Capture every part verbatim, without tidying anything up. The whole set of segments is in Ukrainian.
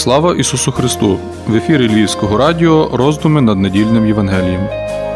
Слава Ісусу Христу! В ефірі Львівського радіо роздуми над недільним Євангелієм.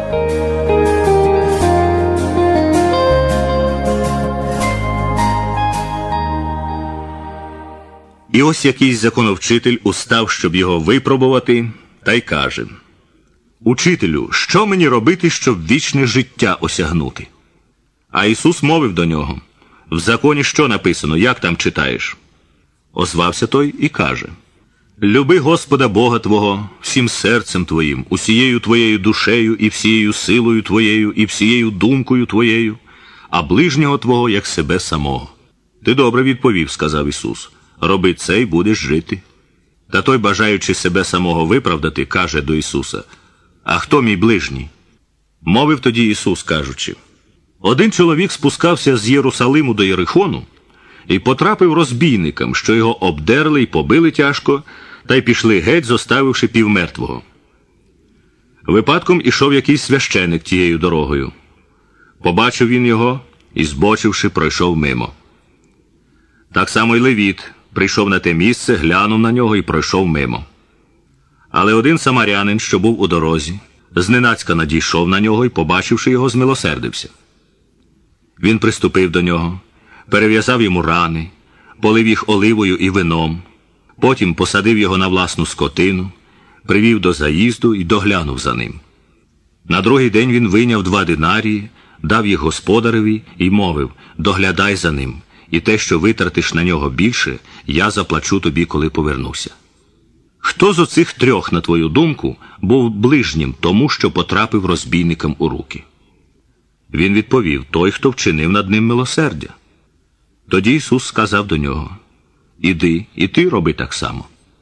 І ось якийсь законовчитель устав, щоб його випробувати, та й каже: «Учителю, що мені робити, щоб вічне життя осягнути?» А Ісус мовив до нього: «В законі що написано, як там читаєш?» Озвався той і каже: «Люби Господа Бога твого всім серцем твоїм, усією твоєю душею і всією силою твоєю і всією думкою твоєю, а ближнього твого, як себе самого». «Ти добре відповів», – сказав Ісус, – «роби це й будеш жити». Та той, бажаючи себе самого виправдати, каже до Ісуса: «А хто мій ближній?» Мовив тоді Ісус, кажучи: «Один чоловік спускався з Єрусалиму до Єрихону і потрапив розбійникам, що його обдерли й побили тяжко, та й пішли геть, зоставивши півмертвого. Випадком ішов якийсь священик тією дорогою. Побачив він його і, збочивши, пройшов мимо. Так само й левіт прийшов на те місце, глянув на нього і пройшов мимо. Але один самарянин, що був у дорозі, зненацька надійшов на нього і, побачивши його, змилосердився. Він приступив до нього, перев'язав йому рани, полив їх оливою і вином, потім посадив його на власну скотину, привів до заїзду і доглянув за ним. На другий день він вийняв два динарії, дав їх господареві і мовив: «Доглядай за ним, і те, що витратиш на нього більше, я заплачу тобі, коли повернуся». Хто з оцих трьох, на твою думку, був ближнім тому, що потрапив розбійникам у руки? Він відповів: той, хто вчинив над ним милосердя. Тоді Ісус сказав до нього: «Іди, і ти роби так само».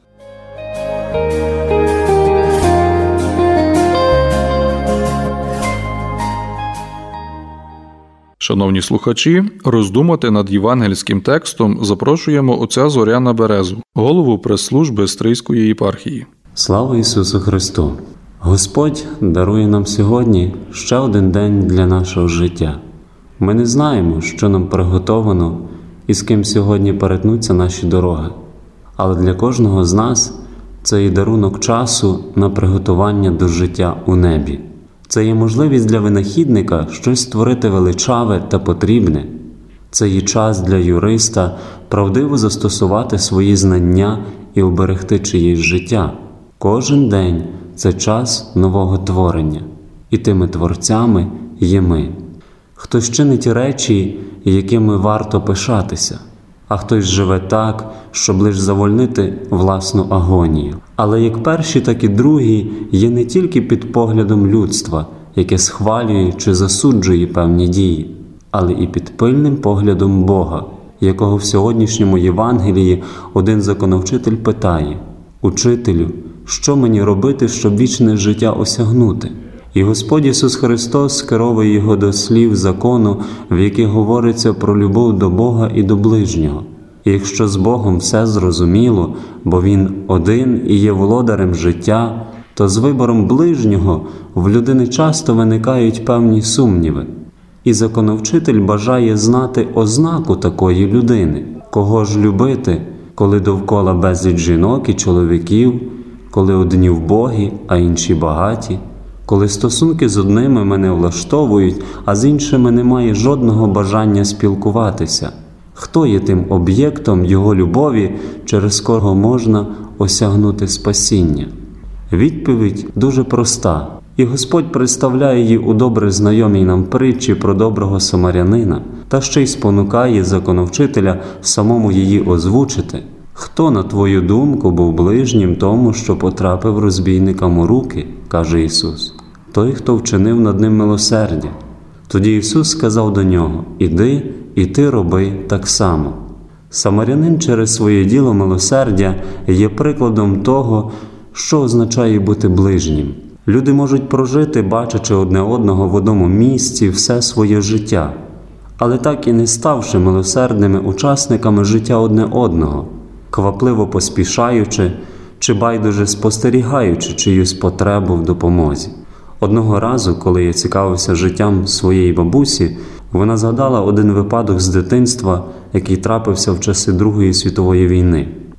Шановні слухачі, роздумати над євангельським текстом запрошуємо отця Зоряна Березу, голову прес-служби Стрийської єпархії. Слава Ісусу Христу! Господь дарує нам сьогодні ще один день для нашого життя. Ми не знаємо, що нам приготовано і з ким сьогодні перетнуться наші дороги. Але для кожного з нас це є дарунок часу на приготування до життя у небі. Це є можливість для винахідника щось створити величаве та потрібне. Це є час для юриста правдиво застосувати свої знання і оберегти чиєсь життя. Кожен день – це час нового творення. І тими творцями є ми. Хтось чинить речі, якими варто пишатися, а хтось живе так, щоб лише завольнити власну агонію. Але як перші, так і другі є не тільки під поглядом людства, яке схвалює чи засуджує певні дії, але і під пильним поглядом Бога, якого в сьогоднішньому Євангелії один законовчитель питає: «Учителю, що мені робити, щоб вічне життя осягнути?» І Господь Ісус Христос скеровує його до слів закону, в яких говориться про любов до Бога і до ближнього. І якщо з Богом все зрозуміло, бо Він один і є володарем життя, то з вибором ближнього в людини часто виникають певні сумніви. І законовчитель бажає знати ознаку такої людини. Кого ж любити, коли довкола безліч жінок і чоловіків, коли одні вбогі, а інші багаті, коли стосунки з одними мене влаштовують, а з іншими немає жодного бажання спілкуватися? Хто є тим об'єктом його любові, через кого можна осягнути спасіння? Відповідь дуже проста, і Господь представляє її у добре знайомій нам притчі про доброго самарянина, та ще й спонукає законовчителя самому її озвучити. «Хто, на твою думку, був ближнім тому, що потрапив розбійникам у руки?» – каже Ісус. «Той, хто вчинив над ним милосердя». Тоді Ісус сказав до нього: «Іди, і ти роби так само». Самарянин через своє діло милосердя є прикладом того, що означає бути ближнім. Люди можуть прожити, бачачи одне одного в одному місці все своє життя, але так і не ставши милосердними учасниками життя одне одного, квапливо поспішаючи чи байдуже спостерігаючи чиюсь потребу в допомозі. Одного разу, коли я цікавився життям своєї бабусі, вона згадала один випадок з дитинства, який трапився в часи Другої світової війни.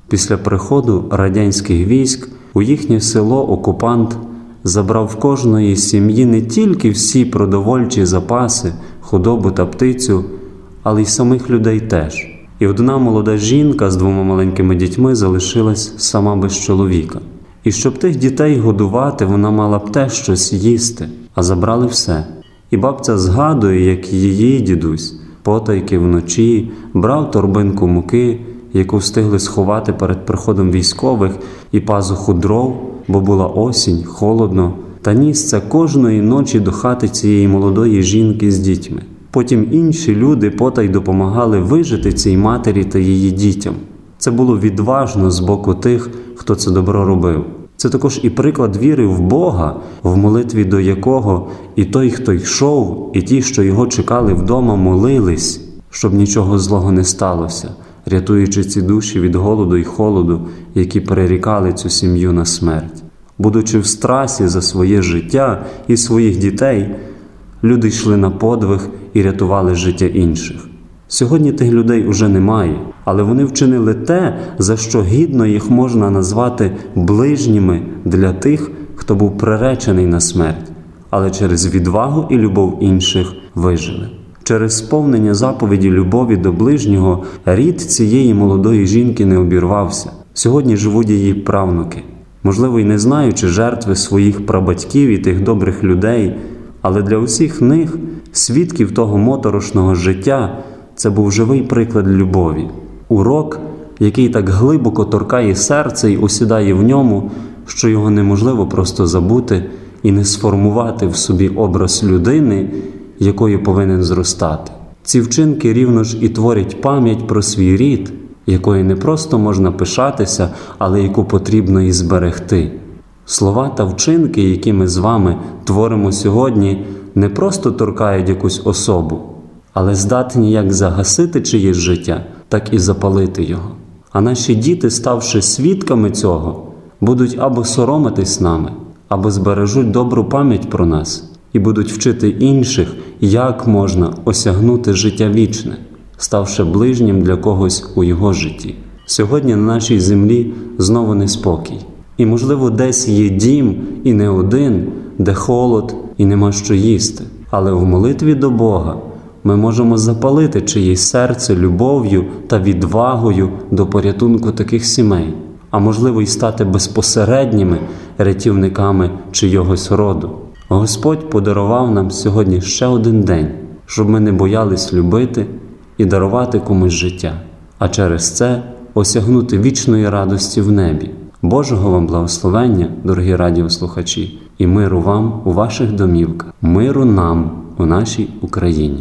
Після приходу радянських військ у їхнє село окупант забрав в кожної сім'ї не тільки всі продовольчі запаси, худобу та птицю, але й самих людей теж. І одна молода жінка з двома маленькими дітьми залишилась сама без чоловіка. І щоб тих дітей годувати, вона мала б те щось їсти, а забрали все. І бабця згадує, як її дідусь потайки вночі брав торбинку муки, яку встигли сховати перед приходом військових, і пазуху дров, бо була осінь, холодно, та ніс це кожної ночі до хати цієї молодої жінки з дітьми. Потім інші люди потай допомагали вижити цій матері та її дітям. Це було відважно з боку тих, хто це добро робив. Це також і приклад віри в Бога, в молитві до якого і той, хто йшов, і ті, що його чекали вдома, молились, щоб нічого злого не сталося, рятуючи ці душі від голоду і холоду, які перерікали цю сім'ю на смерть. Будучи в страсі за своє життя і своїх дітей, люди йшли на подвиг і рятували життя інших. Сьогодні тих людей уже немає, але вони вчинили те, за що гідно їх можна назвати ближніми для тих, хто був приречений на смерть, але через відвагу і любов інших вижили. Через сповнення заповіді любові до ближнього рід цієї молодої жінки не обірвався. Сьогодні живуть її правнуки. Можливо, й не знаючи жертви своїх прабатьків і тих добрих людей, але для усіх них, свідків того моторошного життя, це був живий приклад любові. Урок, який так глибоко торкає серце і осідає в ньому, що його неможливо просто забути і не сформувати в собі образ людини, якою повинен зростати. Ці вчинки рівно ж і творять пам'ять про свій рід, якою не просто можна пишатися, але яку потрібно і зберегти. Слова та вчинки, які ми з вами творимо сьогодні, не просто торкають якусь особу, але здатні як загасити чиєсь життя, так і запалити його. А наші діти, ставши свідками цього, будуть або соромитись нами, або збережуть добру пам'ять про нас і будуть вчити інших, як можна осягнути життя вічне, ставши ближнім для когось у його житті. Сьогодні на нашій землі знову неспокій. І, можливо, десь є дім, і не один, де холод і нема що їсти. Але в молитві до Бога ми можемо запалити чиєсь серце любов'ю та відвагою до порятунку таких сімей, а можливо й стати безпосередніми рятівниками чийогось роду. Господь подарував нам сьогодні ще один день, щоб ми не боялись любити і дарувати комусь життя, а через це осягнути вічної радості в небі. Божого вам благословення, дорогі радіослухачі, і миру вам у ваших домівках, миру нам у нашій Україні.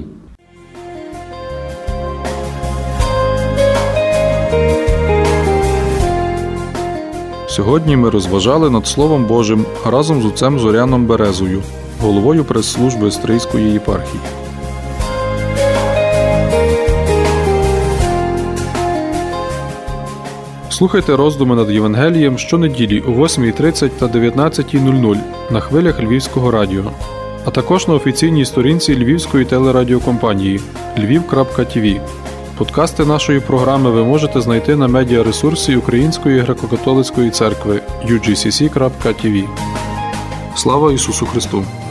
Сьогодні ми розважали над Словом Божим разом з отцем Зоряном Березою, головою прес-служби Стрийської єпархії. Слухайте роздуми над Євангелієм щонеділі о восьмій тридцять та дев'ятнадцятій нуль нуль на хвилях Львівського радіо, а також на офіційній сторінці Львівської телерадіокомпанії львів крапка ті ві. Подкасти нашої програми ви можете знайти на медіаресурсі Української греко-католицької церкви ю джі сі сі крапка ті ві. Слава Ісусу Христу!